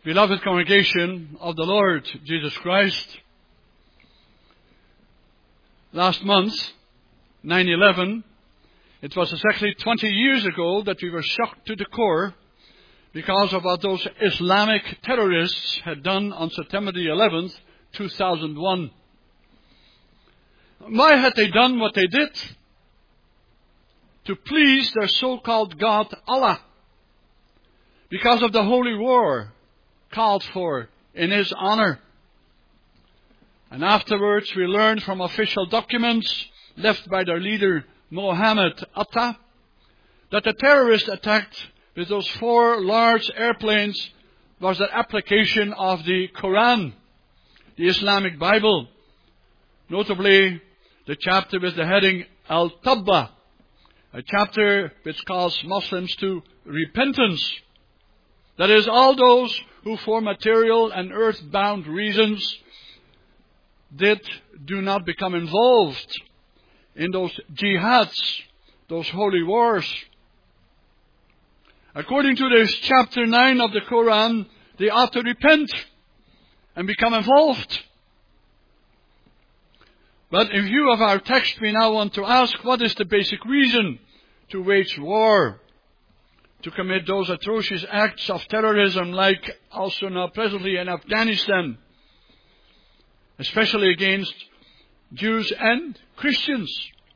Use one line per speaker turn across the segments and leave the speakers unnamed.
Beloved congregation of the Lord Jesus Christ, last month, 9/11, it was exactly 20 years ago that we were shocked to the core because of what those Islamic terrorists had done on September the 11th, 2001. Why had they done what they did? To please their so-called God, Allah, because of the holy war called for in His honor. And afterwards we learned from official documents left by their leader Mohammed Atta that the terrorist attack with those 4 large airplanes was the application of the Quran, the Islamic Bible, notably the chapter with the heading Al-Tawbah, a chapter which calls Muslims to repentance. That is, all those who for material and earth-bound reasons do not become involved in those jihads, those holy wars. According to this chapter 9 of the Quran, they ought to repent and become involved. But in view of our text, we now want to ask, what is the basic reason to wage war, to commit those atrocious acts of terrorism like also now presently in Afghanistan, especially against Jews and Christians?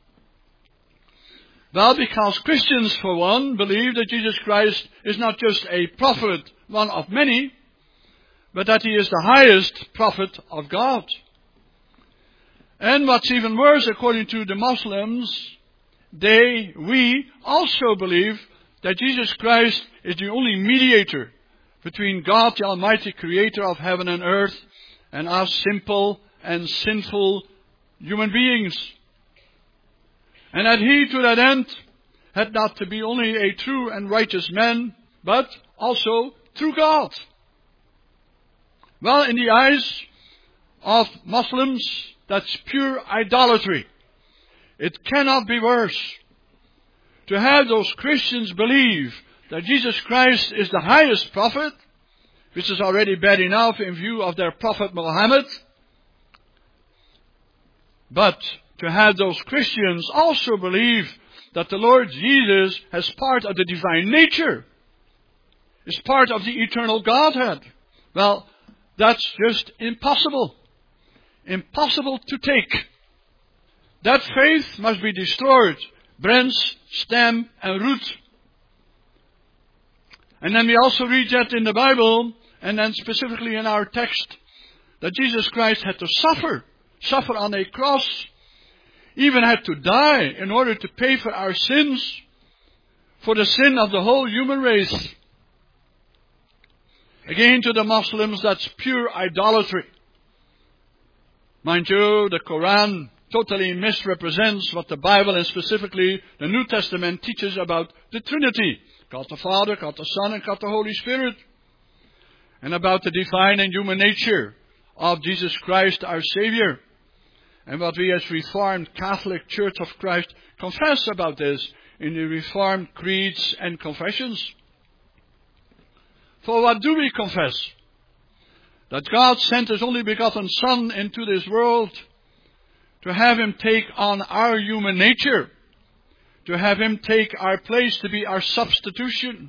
Well, because Christians, for one, believe that Jesus Christ is not just a prophet, one of many, but that He is the highest prophet of God. And what's even worse, according to the Muslims, we also believe that Jesus Christ is the only mediator between God, the Almighty Creator of heaven and earth, and us simple and sinful human beings. And that He, to that end, had not to be only a true and righteous man, but also true God. Well, in the eyes of Muslims, that's pure idolatry. It cannot be worse to have those Christians believe that Jesus Christ is the highest prophet, which is already bad enough in view of their prophet Muhammad, but to have those Christians also believe that the Lord Jesus has part of the divine nature, is part of the eternal Godhead. Well, that's just impossible. Impossible to take. That faith must be destroyed, branch, stem, and root. And then we also read that in the Bible, and then specifically in our text, that Jesus Christ had to suffer on a cross, even had to die in order to pay for our sins, for the sin of the whole human race. Again, to the Muslims, that's pure idolatry. Mind you, the Quran totally misrepresents what the Bible and specifically the New Testament teaches about the Trinity. God the Father, God the Son, and God the Holy Spirit. And about the divine and human nature of Jesus Christ, our Savior. And what we as Reformed Catholic Church of Christ confess about this in the Reformed creeds and confessions. For what do we confess? That God sent His only begotten Son into this world to have Him take on our human nature, to have Him take our place, to be our substitute,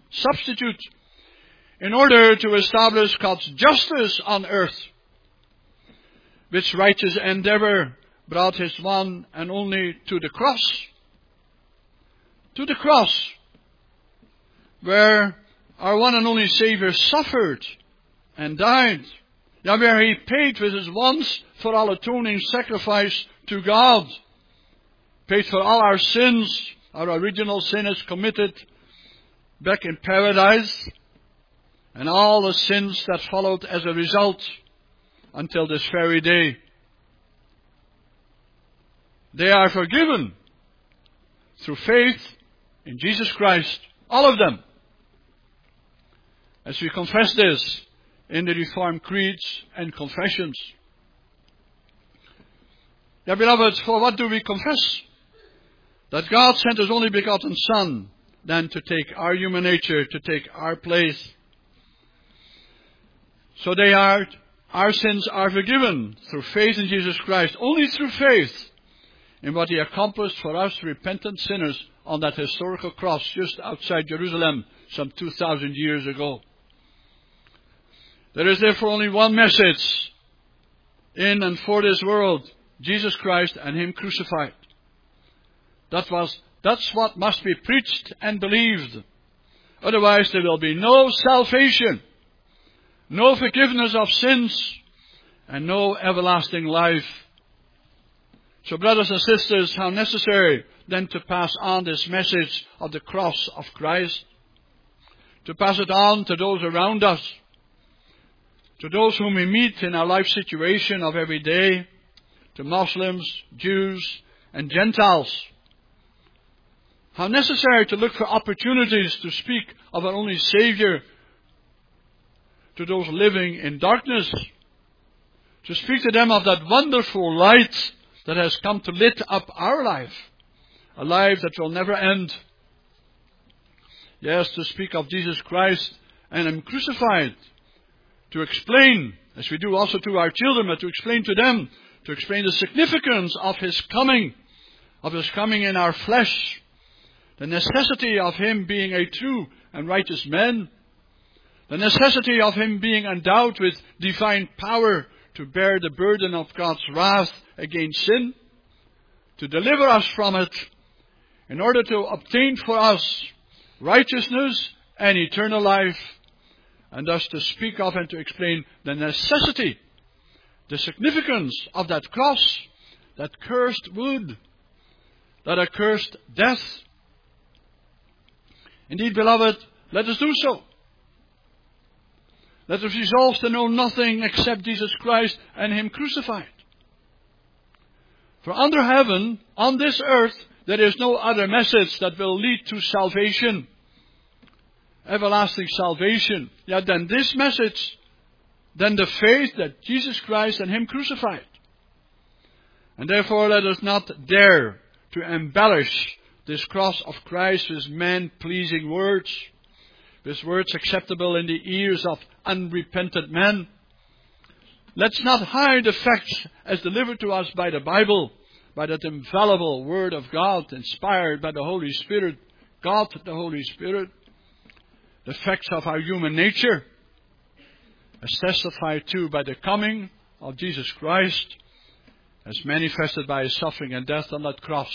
in order to establish God's justice on earth, which righteous endeavor brought His one and only to the cross. To the cross, where our one and only Savior suffered and died. Yeah, where He paid with His once for all atoning sacrifice to God. Paid for all our sins, our original sin is committed back in paradise, and all the sins that followed as a result until this very day. They are forgiven through faith in Jesus Christ. All of them. As we confess this in the Reformed creeds and confessions. Yeah, beloved, for what do we confess? That God sent His only begotten Son, then to take our human nature, to take our place. So our sins are forgiven through faith in Jesus Christ, only through faith in what He accomplished for us repentant sinners on that historical cross just outside Jerusalem some 2,000 years ago. There is therefore only one message in and for this world: Jesus Christ and Him crucified. That's what must be preached and believed. Otherwise there will be no salvation, no forgiveness of sins, and no everlasting life. So brothers and sisters, how necessary then to pass on this message of the cross of Christ, to pass it on to those around us, to those whom we meet in our life situation of every day, to Muslims, Jews, and Gentiles. How necessary to look for opportunities to speak of our only Savior to those living in darkness, to speak to them of that wonderful light that has come to lit up our life, a life that will never end. Yes, to speak of Jesus Christ and Him crucified, to explain, as we do also to our children, but to explain to them, to explain the significance of His coming in our flesh, the necessity of Him being a true and righteous man, the necessity of Him being endowed with divine power to bear the burden of God's wrath against sin, to deliver us from it, in order to obtain for us righteousness and eternal life, and thus to speak of and to explain the necessity, the significance of that cross, that cursed wood, that accursed death. Indeed, beloved, let us do so. Let us resolve to know nothing except Jesus Christ and Him crucified. For under heaven, on this earth, there is no other message that will lead to salvation, everlasting salvation, yet than this message, than the faith that Jesus Christ and Him crucified. And therefore let us not dare to embellish this cross of Christ with man-pleasing words, with words acceptable in the ears of unrepentant men. Let's not hide the facts as delivered to us by the Bible, by that infallible Word of God, inspired by the Holy Spirit, God the Holy Spirit, the facts of our human nature, as testified to by the coming of Jesus Christ, as manifested by His suffering and death on that cross.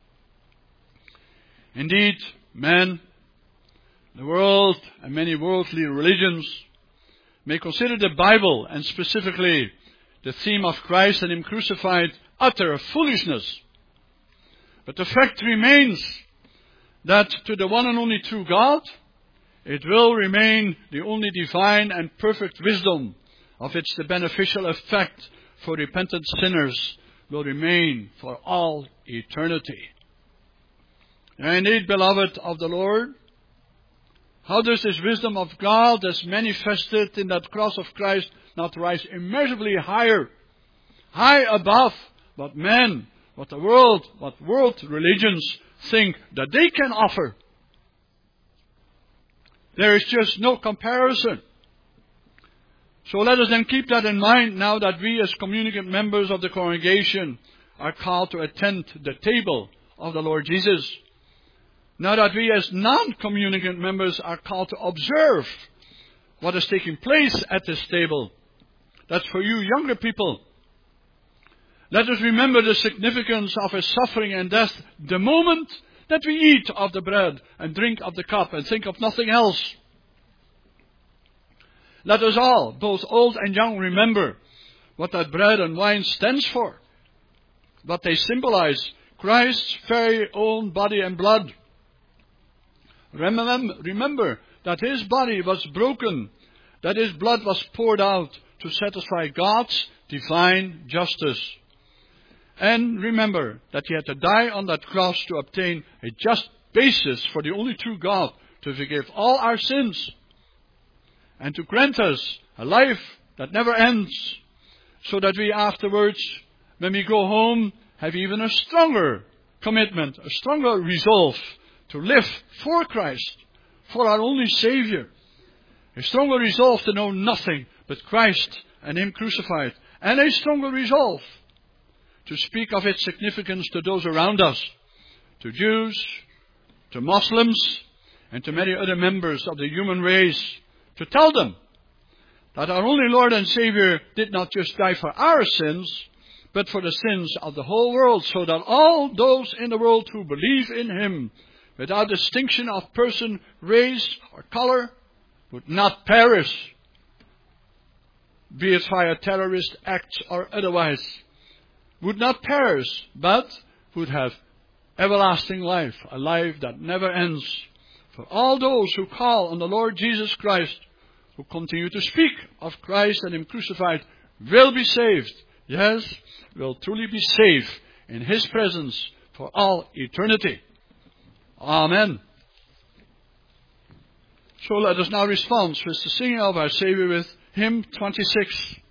Indeed, man, the world, and many worldly religions may consider the Bible, and specifically the theme of Christ and Him crucified, utter foolishness. But the fact remains that to the one and only true God, it will remain the only divine and perfect wisdom, of which the beneficial effect for repentant sinners will remain for all eternity. And indeed, beloved of the Lord, how does this wisdom of God, as manifested in that cross of Christ, not rise immeasurably higher, high above what men, what the world, what world religions think that they can offer? There is just no comparison. So let us then keep that in mind now that we as communicant members of the congregation are called to attend the table of the Lord Jesus. Now that we as non-communicant members are called to observe what is taking place at this table. That's for you younger people. Let us remember the significance of His suffering and death the moment that we eat of the bread and drink of the cup and think of nothing else. Let us all, both old and young, remember what that bread and wine stands for, what they symbolize, Christ's very own body and blood. Remember that His body was broken, that His blood was poured out to satisfy God's divine justice. And remember that He had to die on that cross to obtain a just basis for the only true God to forgive all our sins and to grant us a life that never ends, so that we afterwards, when we go home, have even a stronger commitment, a stronger resolve to live for Christ, for our only Savior, A stronger resolve to know nothing but Christ and Him crucified. And a stronger resolve to speak of its significance to those around us, to Jews, to Muslims, and to many other members of the human race, to tell them that our only Lord and Savior did not just die for our sins, but for the sins of the whole world, so that all those in the world who believe in Him, without distinction of person, race, or color, would not perish, be it via terrorist acts or otherwise, would not perish, but would have everlasting life, a life that never ends. For all those who call on the Lord Jesus Christ, who continue to speak of Christ and Him crucified, will be saved. Yes, will truly be saved in His presence for all eternity. Amen. So let us now respond with the singing of our Savior with hymn 26.